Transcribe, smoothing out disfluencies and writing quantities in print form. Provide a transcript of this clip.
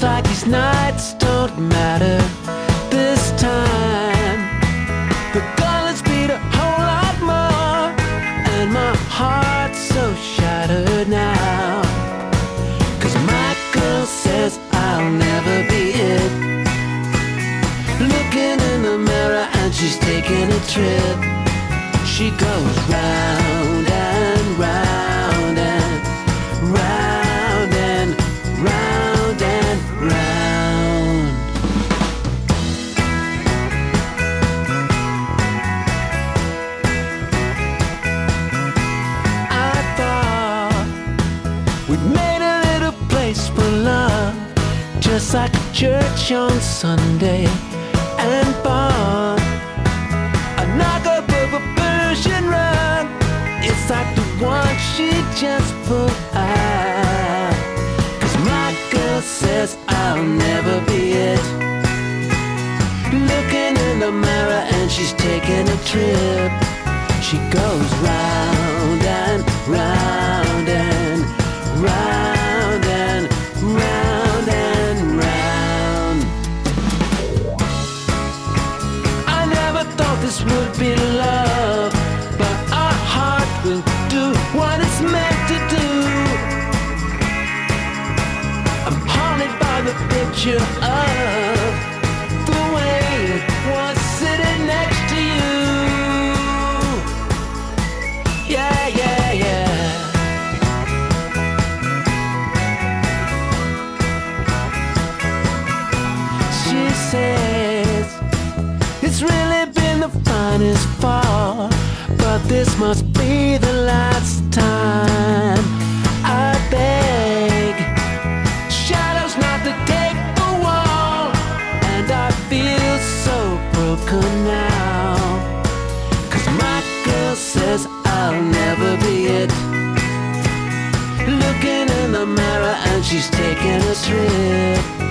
Seems like these nights don't matter this time. The colors beat a whole lot more, and my heart's so shattered now. 'Cause my girl says I'll never be it. Looking in the mirror and she's taking a trip. She goes round and round and round and round and round. I thought we'd made a little place for love, just like a church on Sunday, and bought a knock-up of a Persian rug. It's like the one she just put out. 'Cause my girl says I'll never be it. Looking in the mirror and she's taking a trip. She goes round and round and round and round and round. I never thought this would be love, but our heart will do what it's meant to do. I'm haunted by the picture of the way it was sitting next to you. Yeah, yeah, yeah. She says it's really been the finest fall, but this must be the last time. I beg, shadows not to take the wall, and I feel so broken now. 'Cause my girl says I'll never be it. Looking in the mirror and she's taking a trip.